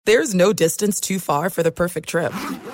There's no distance too far for the perfect trip.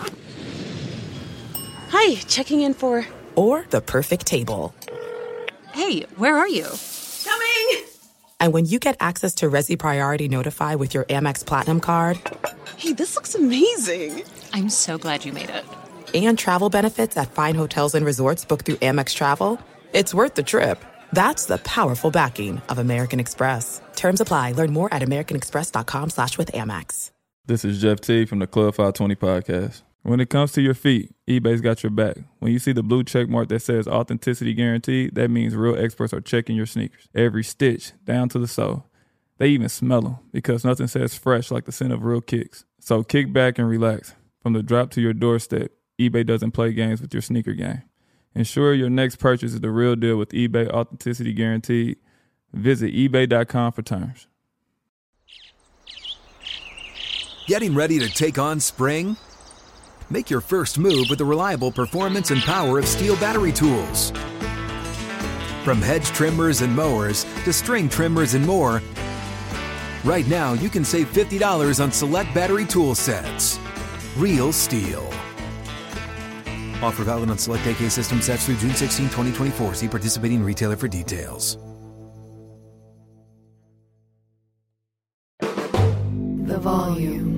Hi, checking in for... Or the perfect table. Hey, where are you? Coming! And when you get access to Resi Priority Notify with your Amex Platinum card... Hey, this looks amazing. I'm so glad you made it. And travel benefits at fine hotels and resorts booked through Amex Travel, it's worth the trip. That's the powerful backing of American Express. Terms apply. Learn more at americanexpress.com/withAmex. This is Jeff T from the Club 520 podcast. When it comes to your feet, eBay's got your back. When you see the blue check mark that says authenticity guaranteed, that means real experts are checking your sneakers. Every stitch, down to the sole. They even smell them because nothing says fresh like the scent of real kicks. So kick back and relax. From the drop to your doorstep, eBay doesn't play games with your sneaker game. Ensure your next purchase is the real deal with eBay Authenticity Guaranteed. Visit ebay.com for terms. Getting ready to take on spring? Make your first move with the reliable performance and power of Steel battery tools. From hedge trimmers and mowers to string trimmers and more, right now you can save $50 on select battery tool sets. Real Steel. Offer valid on select AK system sets through June 16, 2024. See participating retailer for details. The Volume.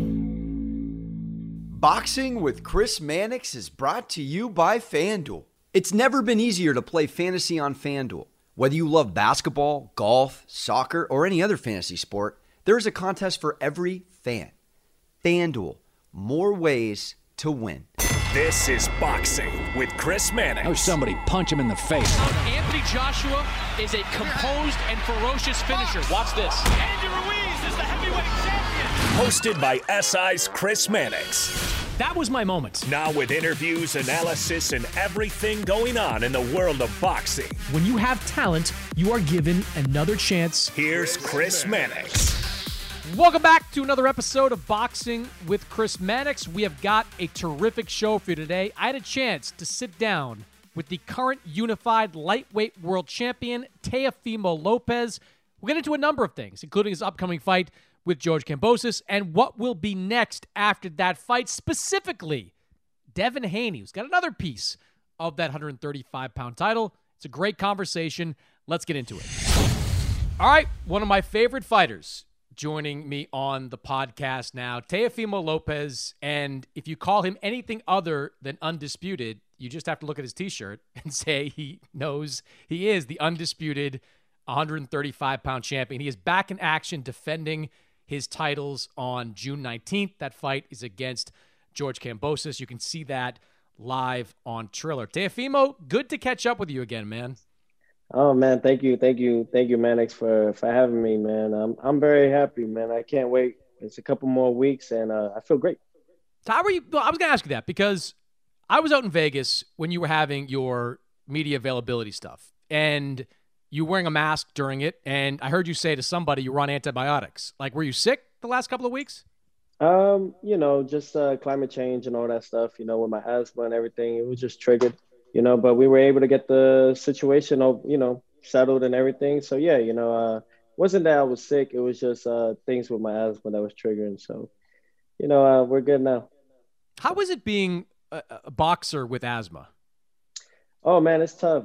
Boxing with Chris Mannix is brought to you by FanDuel. It's never been easier to play fantasy on FanDuel. Whether you love basketball, golf, soccer, or any other fantasy sport, there is a contest for every fan. FanDuel, more ways to win. This is Boxing with Chris Mannix. Oh, somebody punch him in the face. Anthony Joshua is a composed and ferocious finisher. Watch this. Andy Ruiz is the heavyweight champion. Hosted by SI's Chris Mannix. That was my moment. Now with interviews, analysis, and everything going on in the world of boxing. When you have talent, you are given another chance. Here's Chris Mannix. Welcome back to another episode of Boxing with Chris Mannix. We have got a terrific show for you today. I had a chance to sit down with the current unified lightweight world champion, Teofimo Lopez. We'll get into a number of things, including his upcoming fight with George Kambosos and what will be next after that fight, specifically Devin Haney, who's got another piece of that 135-pound title. It's a great conversation. Let's get into it. All right, one of my favorite fighters joining me on the podcast now, Teofimo Lopez. And if you call him anything other than undisputed, you just have to look at his t-shirt and say he knows he is the undisputed 135-pound champion. He is back in action defending his titles on June 19th. That fight is against George Kambosos. You can see that live on Triller. Teofimo, good to catch up with you again, man. Oh man, thank you, Mannix, for having me, man. I'm very happy, man. I can't wait. It's a couple more weeks, and I feel great. So how were you? Well, I was gonna ask you that because I was out in Vegas when you were having your media availability stuff, and you were wearing a mask during it. And I heard you say to somebody you were on antibiotics. Like, were you sick the last couple of weeks? Just climate change and all that stuff. With my asthma and everything, it was just triggered. But we were able to get the situation, settled and everything. So, yeah, wasn't that I was sick. It was just things with my asthma that was triggering. So, we're good now. How was it being a boxer with asthma? Oh, man, it's tough.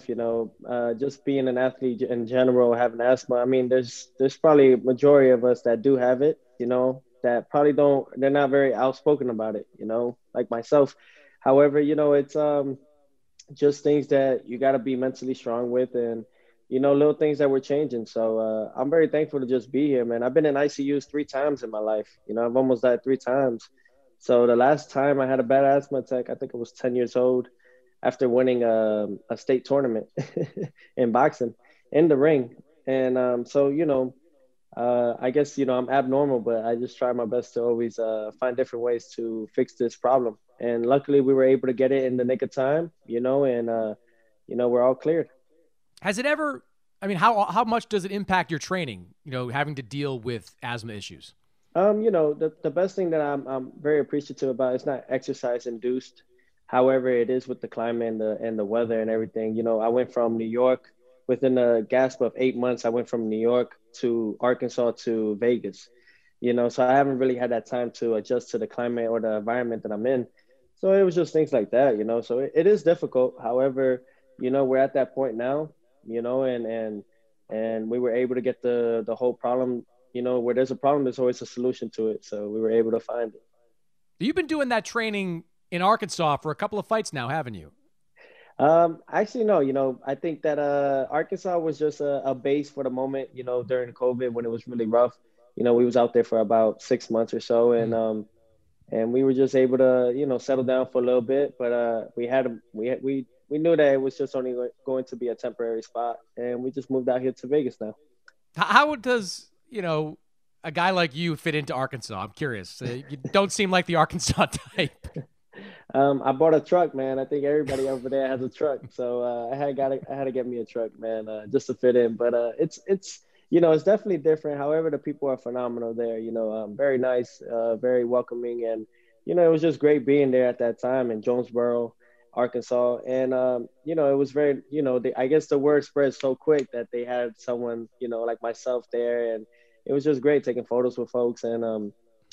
Just being an athlete in general, having asthma. I mean, there's probably a majority of us that do have it, that probably they're not very outspoken about it, like myself. However, it's just things that you got to be mentally strong with and, little things that we're changing. So I'm very thankful to just be here, man. I've been in ICUs 3 times in my life. I've almost died 3 times. So the last time I had a bad asthma attack, I think I was 10 years old after winning a state tournament in boxing in the ring. And I guess, I'm abnormal, but I just try my best to always find different ways to fix this problem. And luckily we were able to get it in the nick of time, and we're all cleared. Has it ever, how much does it impact your training, having to deal with asthma issues? The best thing that I'm very appreciative about is not exercise induced. However, it is with the climate and the weather and everything. I went from New York within a gasp of 8 months. I went from New York to Arkansas to Vegas. So I haven't really had that time to adjust to the climate or the environment that I'm in. So it was just things like that. So it is difficult. However, we're at that point now, and we were able to get the whole problem, where there's a problem, there's always a solution to it. So we were able to find it. You've been doing that training in Arkansas for a couple of fights now, haven't you? Actually, no. I think that Arkansas was just a base for the moment, during COVID when it was really rough. We was out there for about 6 months or so, and we were just able to, settle down for a little bit. But we knew that it was just only going to be a temporary spot, and we just moved out here to Vegas now. How does, a guy like you fit into Arkansas? I'm curious. You don't seem like the Arkansas type. I bought a truck, man. I think everybody over there has a truck, so I had to get me a truck, man, just to fit in. But it's definitely different. However, the people are phenomenal there. Very nice, very welcoming, and it was just great being there at that time in Jonesboro, Arkansas. And it was very, I guess the word spread so quick that they had someone, like myself there, and it was just great taking photos with folks. And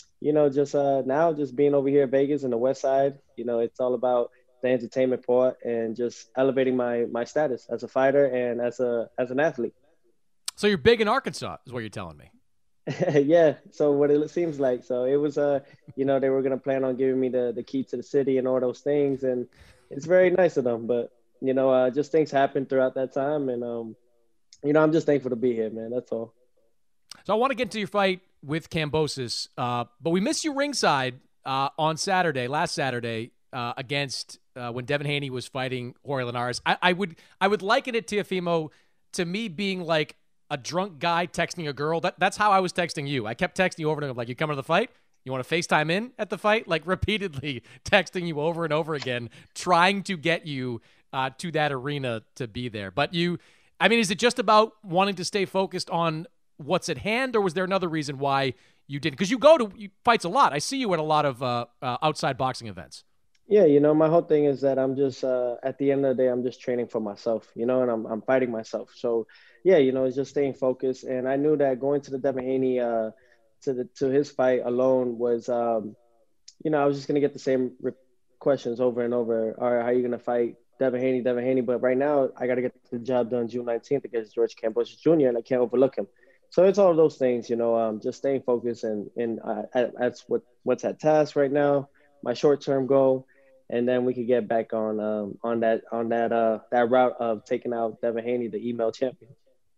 now just being over here in Vegas in the West Side, it's all about the entertainment part and just elevating my status as a fighter and as an athlete. So you're big in Arkansas, is what you're telling me. Yeah. So what it seems like. So it was, they were going to plan on giving me the key to the city and all those things. And it's very nice of them. But, just things happened throughout that time. And, I'm just thankful to be here, man. That's all. So I want to get to your fight with Kambosos, but we missed you ringside on last Saturday, against when Devin Haney was fighting Jorge Linares. I would liken it, Teofimo, to me being like a drunk guy texting a girl. That's how I was texting you. I kept texting you over and over, like, you coming to the fight? You want to FaceTime in at the fight? Like, repeatedly texting you over and over again, trying to get you to that arena to be there. But is it just about wanting to stay focused on what's at hand, or was there another reason why you didn't? Because you go to fights a lot. I see you at a lot of outside boxing events. Yeah, my whole thing is that I'm just at the end of the day, I'm just training for myself, and I'm fighting myself. So yeah, it's just staying focused. And I knew that going to the Devin Haney to his fight alone was, I was just gonna get the same questions over and over. All right, how are you gonna fight Devin Haney? But right now, I got to get the job done June 19th against George Kambosos Jr., and I can't overlook him. So it's all of those things, just staying focused and that's what's at task right now, my short-term goal, and then we could get back on that route of taking out Devin Haney, the email champion.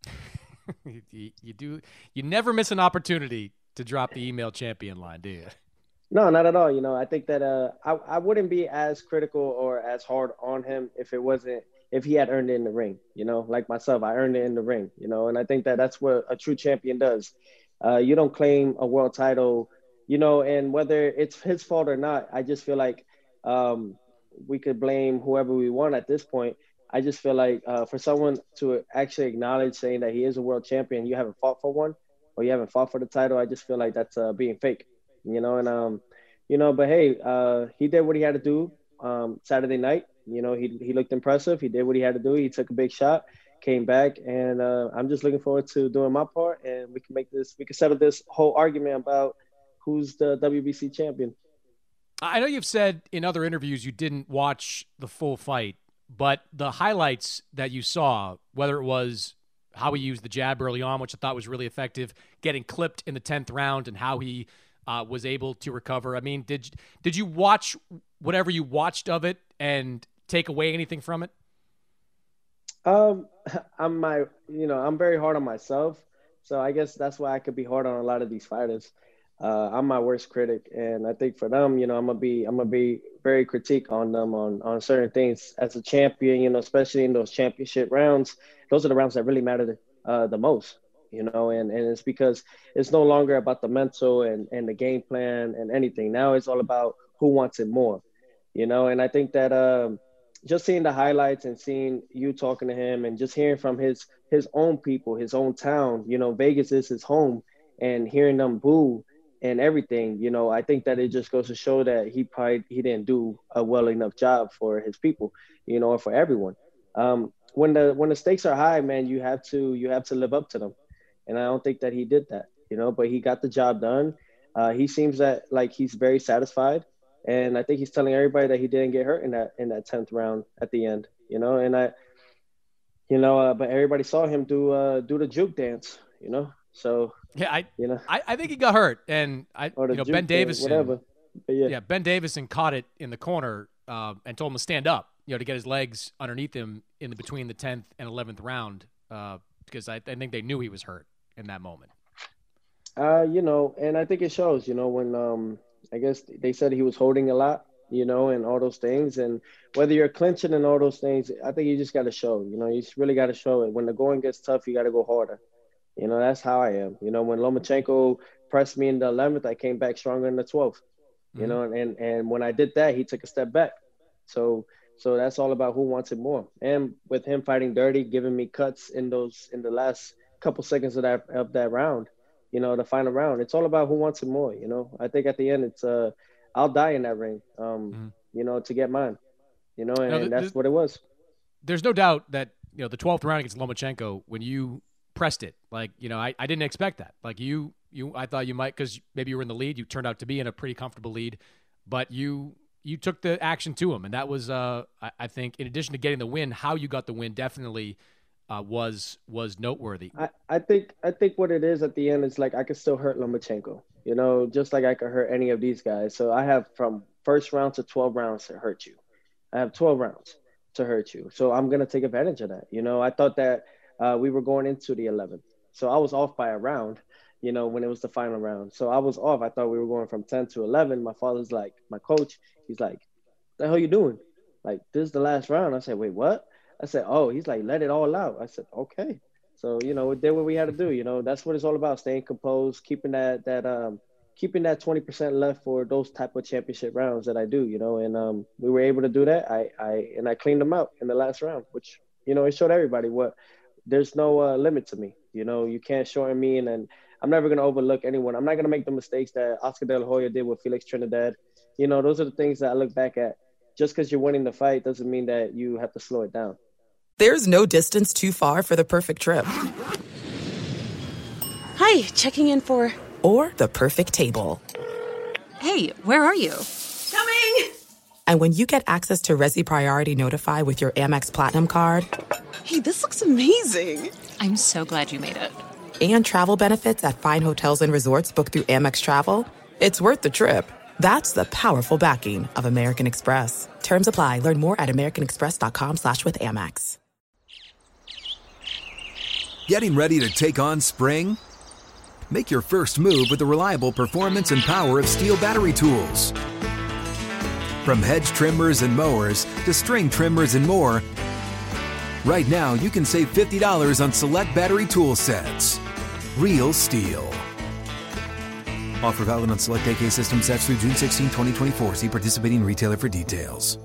You never miss an opportunity to drop the email champion line, do you? No, not at all. I think that I wouldn't be as critical or as hard on him if he had earned it in the ring, like myself, I earned it in the ring, and I think that that's what a true champion does. You don't claim a world title, and whether it's his fault or not, I just feel like we could blame whoever we want at this point. I just feel like for someone to actually acknowledge saying that he is a world champion, you haven't fought for one or you haven't fought for the title, I just feel like that's being fake, but hey, he did what he had to do Saturday night. He looked impressive. He did what he had to do. He took a big shot, came back, and I'm just looking forward to doing my part, and we can settle this whole argument about who's the WBC champion. I know you've said in other interviews you didn't watch the full fight, but the highlights that you saw, whether it was how he used the jab early on, which I thought was really effective, getting clipped in the 10th round, and how he was able to recover. Did you watch whatever you watched of it and take away anything from it? I'm very hard on myself, so I guess that's why I could be hard on a lot of these fighters. I'm my worst critic, and I think for them, I'm gonna be very critique on them on certain things as a champion. Especially in those championship rounds, those are the rounds that really matter the most. And it's because it's no longer about the mental and the game plan and anything. Now it's all about who wants it more. And I think that just seeing the highlights and seeing you talking to him and just hearing from his own people, his own town, Vegas is his home, and hearing them boo and everything, I think that it just goes to show that he didn't do a well enough job for his people, or for everyone. When the stakes are high, man, you have to live up to them. And I don't think that he did that. but he got the job done. He seems that like he's very satisfied. And I think he's telling everybody that he didn't get hurt in that 10th round at the end, but everybody saw him do the juke dance, So yeah, I think he got hurt, and Ben Davison, whatever. Ben Davison caught it in the corner and told him to stand up, to get his legs underneath him in between the 10th and 11th round, because I think they knew he was hurt in that moment. And I think it shows, when I guess they said he was holding a lot, and all those things. And whether you're clinching and all those things, I think you just got to show, you just really got to show it. When the going gets tough, you got to go harder. That's how I am. When Lomachenko pressed me in the 11th, I came back stronger in the 12th, and when I did that, he took a step back. So that's all about who wants it more. And with him fighting dirty, giving me cuts in the last couple seconds of that round, the final round, it's all about who wants it more. I think at the end, it's I'll die in that ring, to get mine, and that's what it was. There's no doubt that, the 12th round against Lomachenko, when you pressed it, like, I didn't expect that. Like I thought you might, because maybe you were in the lead, you turned out to be in a pretty comfortable lead, but you took the action to him. And that was, I think, in addition to getting the win, how you got the win definitely was noteworthy. I think what it is at the end is like I could still hurt Lomachenko, just like I could hurt any of these guys. So I have from first round to 12 rounds to hurt you. I have 12 rounds to hurt you. So I'm going to take advantage of that. I thought that we were going into the 11th. So I was off by a round, when it was the final round. So I was off. I thought we were going from 10 to 11. My father's like, my coach, he's like, what the hell you doing? Like, this is the last round. I said, wait, what? I said, oh, he's like, let it all out. I said, okay. So, we did what we had to do. That's what it's all about, staying composed, keeping that 20% left for those type of championship rounds that I do, and we were able to do that. I cleaned them out in the last round, which, it showed everybody there's no limit to me. You can't shorten me, and I'm never going to overlook anyone. I'm not going to make the mistakes that Oscar De La Hoya did with Felix Trinidad. Those are the things that I look back at. Just because you're winning the fight doesn't mean that you have to slow it down. There's no distance too far for the perfect trip. Hi, checking in for... Or the perfect table. Hey, where are you? Coming! And when you get access to Resi Priority Notify with your Amex Platinum card... Hey, this looks amazing! I'm so glad you made it. And travel benefits at fine hotels and resorts booked through Amex Travel, it's worth the trip. That's the powerful backing of American Express. Terms apply. Learn more at americanexpress.com/withAmex. Getting ready to take on spring? Make your first move with the reliable performance and power of Steel battery tools. From hedge trimmers and mowers to string trimmers and more, right now you can save $50 on select battery tool sets. Real Steel. Offer valid on select AK system sets through June 16, 2024. See participating retailer for details.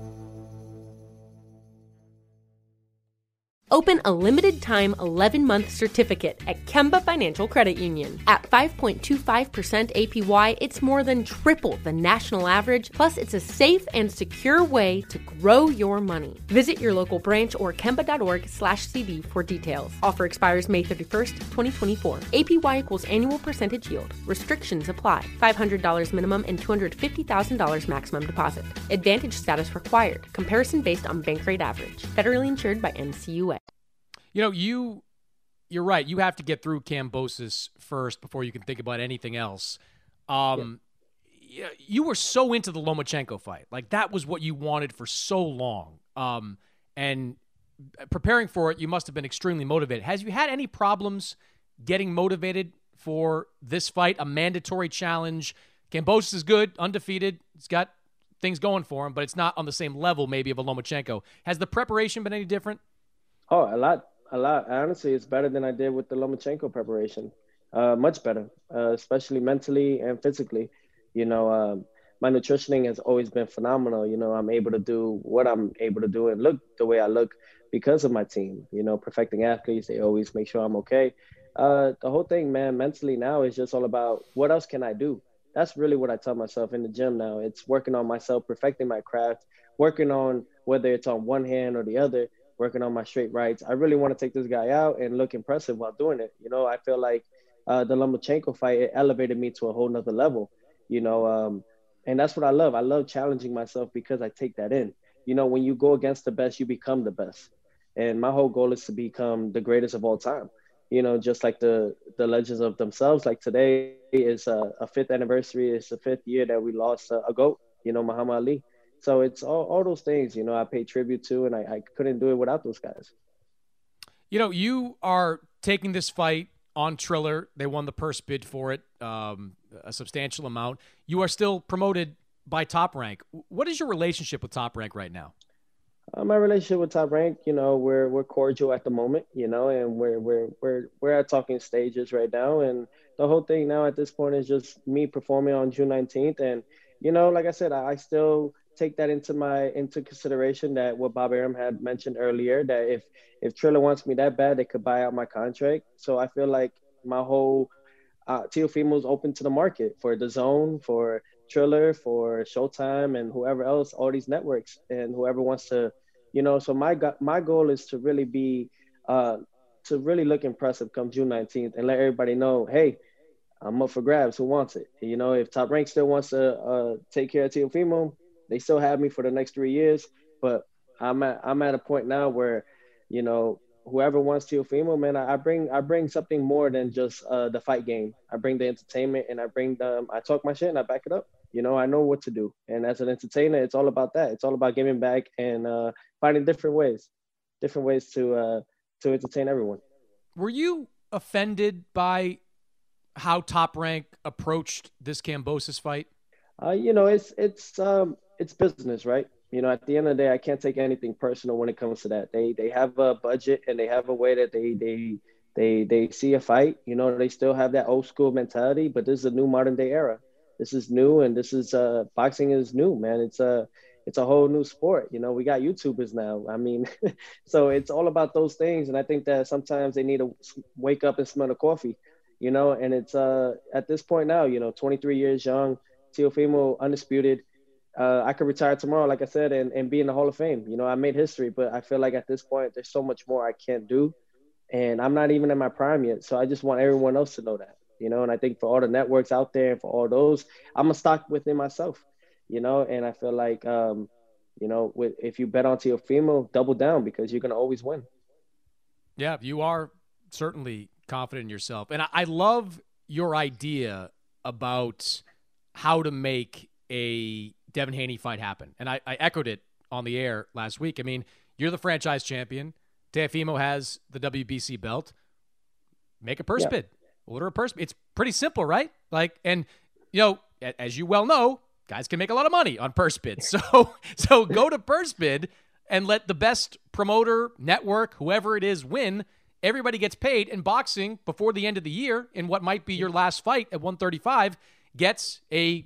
Open a limited-time 11-month certificate at Kemba Financial Credit Union. At 5.25% APY, it's more than triple the national average, plus it's a safe and secure way to grow your money. Visit your local branch or kemba.org/CD for details. Offer expires May 31st, 2024. APY equals annual percentage yield. Restrictions apply. $500 minimum and $250,000 maximum deposit. Advantage status required. Comparison based on bank rate average. Federally insured by NCUA. You're right. You have to get through Kambosos first before you can think about anything else. You were so into the Lomachenko fight. Like, that was what you wanted for so long. And preparing for it, you must have been extremely motivated. Has you had any problems getting motivated for this fight, a mandatory challenge? Kambosos is good, undefeated. He's got things going for him, but it's not on the same level maybe of a Lomachenko. Has the preparation been any different? Oh, a lot. Honestly, it's better than I did with the Lomachenko preparation. Much better, especially mentally and physically. My nutritioning has always been phenomenal. I'm able to do what I'm able to do and look the way I look because of my team. Perfecting athletes, they always make sure I'm okay. The whole thing, man, mentally now is just all about what else can I do? That's really what I tell myself in the gym now. It's working on myself, perfecting my craft, working on whether it's on one hand or the other, working on my straight rights. I really want to take this guy out and look impressive while doing it. I feel like, the Lomachenko fight, it elevated me to a whole nother level, you know. And that's what I love. I love challenging myself because I take that in. You know, when you go against the best, you become the best. And my whole goal is to become the greatest of all time. You know, just like the legends of themselves. Like today is a fifth anniversary. It's the 5th year that we lost a GOAT, you know, Muhammad Ali. So it's all those things, you know, I pay tribute to, and I couldn't do it without those guys. You know, you are taking this fight on Triller. They won the purse bid for it, a substantial amount. You are still promoted by Top Rank. What is your relationship with Top Rank right now? My relationship with Top Rank, you know, we're cordial at the moment, you know, and we're at talking stages right now. And the whole thing now at this point is just me performing on June 19th. And, you know, like I said, I still take that into consideration, that what Bob Arum had mentioned earlier, that if Triller wants me that bad, they could buy out my contract. So I feel like my whole Teofimo is open to the market for DAZN, for Triller, for Showtime, and whoever else, all these networks, and whoever wants to, you know. So my goal is to really be to really look impressive come June 19th and let everybody know, hey, I'm up for grabs. Who wants it? You know, if Top Rank still wants to take care of Teofimo, they still have me for the next 3 years. But I'm at a point now where, you know, whoever wants Teofimo, man, I bring something more than just the fight game. I bring the entertainment, and I talk my shit and I back it up. You know, I know what to do. And as an entertainer, it's all about that. It's all about giving back and finding different ways to entertain everyone. Were you offended by how Top Rank approached this Kambosos fight? You know, it's business, right? You know, at the end of the day, I can't take anything personal when it comes to that. They have a budget, and they have a way that they see a fight. You know, they still have that old school mentality, but this is a new modern day era. This is new, and this is boxing is new, man. It's a whole new sport. You know, we got YouTubers now. I mean, so it's all about those things. And I think that sometimes they need to wake up and smell the coffee, you know. And it's at this point now, you know, 23 years young, Teofimo undisputed. I could retire tomorrow, like I said, and be in the Hall of Fame. You know, I made history, but I feel like at this point, there's so much more I can't do. And I'm not even in my prime yet. So I just want everyone else to know that, you know. And I think for all the networks out there and for all those, I'm a stock within myself, you know. And I feel like, you know, if you bet on Teofimo, double down, because you're going to always win. Yeah, you are certainly confident in yourself. And I love your idea about how to make a Devin Haney fight happen. And I echoed it on the air last week. I mean, you're the franchise champion. Teofimo has the WBC belt. Make a purse bid. Order a purse bid. It's pretty simple, right? Like, and, you know, as you well know, guys can make a lot of money on purse bids. So go to purse bid and let the best promoter, network, whoever it is, win. Everybody gets paid. And boxing, before the end of the year, in what might be your last fight at 135, gets a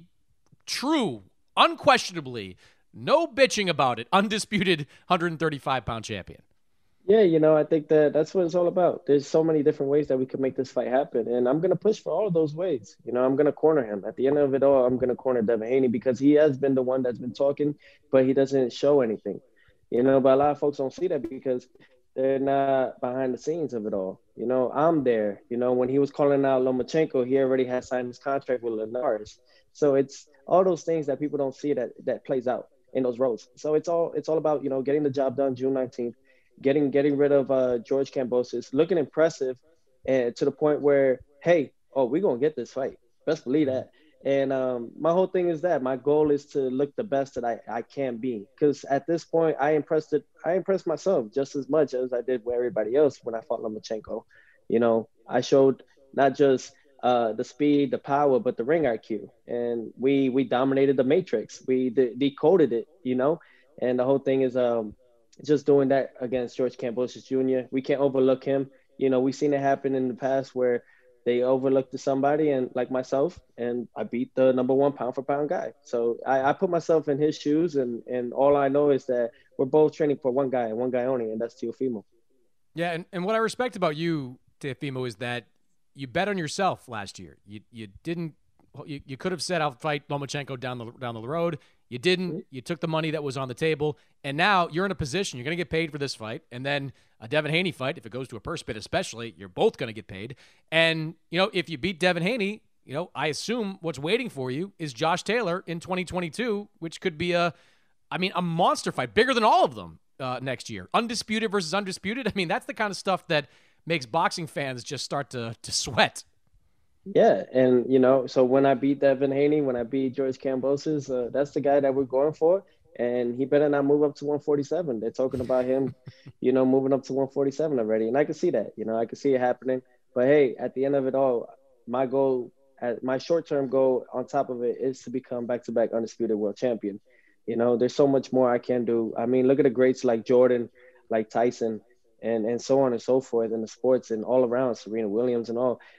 true, unquestionably, no bitching about it, undisputed 135-pound champion. Yeah, you know, I think that's what it's all about. There's so many different ways that we could make this fight happen, and I'm going to push for all of those ways. You know, I'm going to corner him. At the end of it all, I'm going to corner Devin Haney, because he has been the one that's been talking, but he doesn't show anything. You know, but a lot of folks don't see that because they're not behind the scenes of it all. You know, I'm there. You know, when he was calling out Lomachenko, he already had signed his contract with Linares. So it's all those things that people don't see that plays out in those roles. So it's all about, you know, getting the job done June 19th, getting rid of George Kambosos, looking impressive, and to the point where, hey, we're going to get this fight. Best believe that. And my whole thing is that my goal is to look the best that I can be. Because at this point, I impressed myself just as much as I did with everybody else when I fought Lomachenko. You know, I showed not just the speed, the power, but the ring IQ. And we dominated the matrix. We decoded it, you know. And the whole thing is just doing that against George Kambosos Jr. We can't overlook him. You know, we've seen it happen in the past where they overlooked somebody, and like myself, and I beat the number one pound for pound guy. So I put myself in his shoes, and all I know is that we're both training for one guy and one guy only, and that's Teofimo. Yeah, and what I respect about you, Teofimo, is that you bet on yourself last year. You didn't. You could have said I'll fight Lomachenko down the road. You didn't. You took the money that was on the table, and now you're in a position. You're going to get paid for this fight, and then a Devin Haney fight, if it goes to a purse bid especially, you're both going to get paid. And, if you beat Devin Haney, I assume what's waiting for you is Josh Taylor in 2022, which could be a monster fight, bigger than all of them next year. Undisputed versus undisputed. That's the kind of stuff that makes boxing fans just start to sweat. Yeah, and so when I beat Devin Haney, when I beat George Kambosos, that's the guy that we're going for, and he better not move up to 147. They're talking about him, moving up to 147 already, and I can see that. I can see it happening. But hey, at the end of it all, my short-term goal on top of it is to become back-to-back undisputed world champion. There's so much more I can do. Look at the greats like Jordan, like Tyson, and so on and so forth in the sports and all around, Serena Williams and all.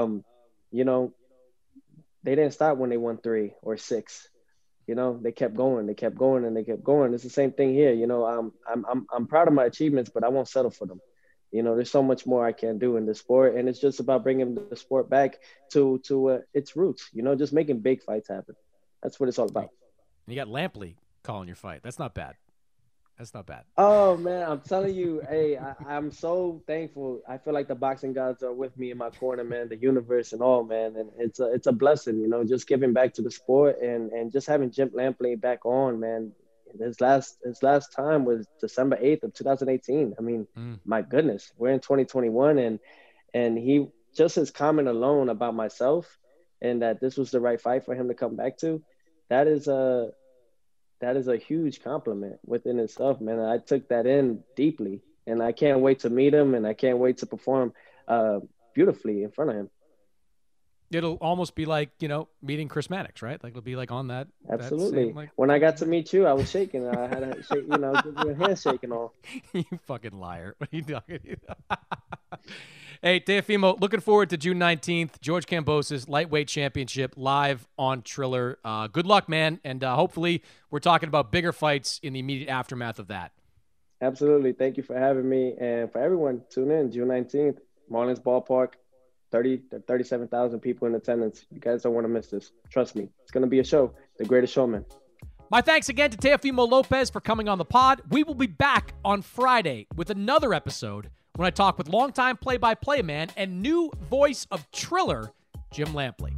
They didn't stop when they won 3 or 6. They kept going, and they kept going. It's the same thing here. I'm proud of my achievements, but I won't settle for them. There's so much more I can do in the sport, and it's just about bringing the sport back to its roots. Just making big fights happen. That's what it's all about. You got Lampley calling your fight. That's not bad. Oh, man, I'm telling you, hey, I'm so thankful. I feel like the boxing gods are with me in my corner, man, the universe and all, man. And it's a blessing, just giving back to the sport and just having Jim Lampley back on, man. His last time was December 8th of 2018. My goodness, we're in 2021, and he just his comment alone about myself and that this was the right fight for him to come back to, that is a huge compliment within itself, man. I took that in deeply, and I can't wait to meet him, and I can't wait to perform beautifully in front of him. It'll almost be like, meeting Chris Mannix, right? Like it'll be like on that. Absolutely. That same, when I got to meet you, I was shaking. I had a shake, give you a handshake and all. You fucking liar. What are you talking about? Hey, Teofimo, looking forward to June 19th, George Kambosos Lightweight Championship live on Triller. Good luck, man, and hopefully we're talking about bigger fights in the immediate aftermath of that. Absolutely. Thank you for having me, and for everyone, tune in June 19th, Marlins Ballpark, 37,000 people in attendance. You guys don't want to miss this. Trust me. It's going to be a show. The Greatest Showman. My thanks again to Teofimo Lopez for coming on the pod. We will be back on Friday with another episode when I talk with longtime play-by-play man and new voice of Triller, Jim Lampley.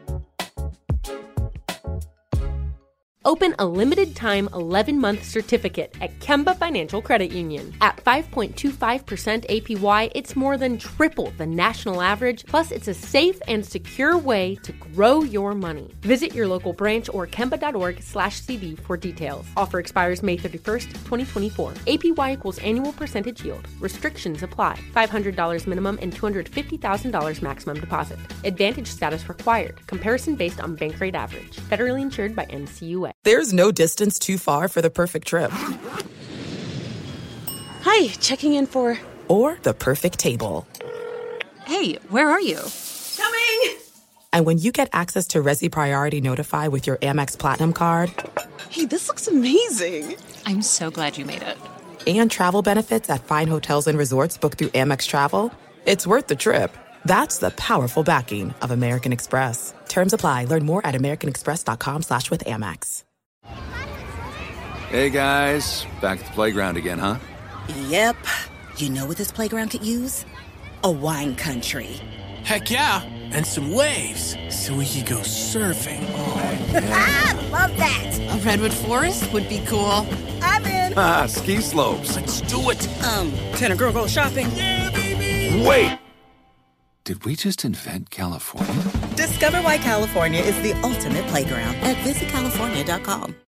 Open a limited-time 11-month certificate at Kemba Financial Credit Union. At 5.25% APY, it's more than triple the national average, plus it's a safe and secure way to grow your money. Visit your local branch or kemba.org/CD for details. Offer expires May 31st, 2024. APY equals annual percentage yield. Restrictions apply. $500 minimum and $250,000 maximum deposit. Advantage status required. Comparison based on bank rate average. Federally insured by NCUA. There's no distance too far for the perfect trip. Hi, checking in for... Or the perfect table. Hey, where are you? Coming! And when you get access to Resi Priority Notify with your Amex Platinum card... Hey, this looks amazing! I'm so glad you made it. And travel benefits at fine hotels and resorts booked through Amex Travel, it's worth the trip. That's the powerful backing of American Express. Terms apply. Learn more at americanexpress.com/withAmex. Hey, guys. Back at the playground again, huh? Yep. You know what this playground could use? A wine country. Heck yeah. And some waves so we could go surfing. Oh, yeah. Ah, love that. A redwood forest would be cool. I'm in. Ah, ski slopes. Let's do it. Can a girl go shopping? Yeah, baby. Wait. Did we just invent California? Discover why California is the ultimate playground at visitcalifornia.com.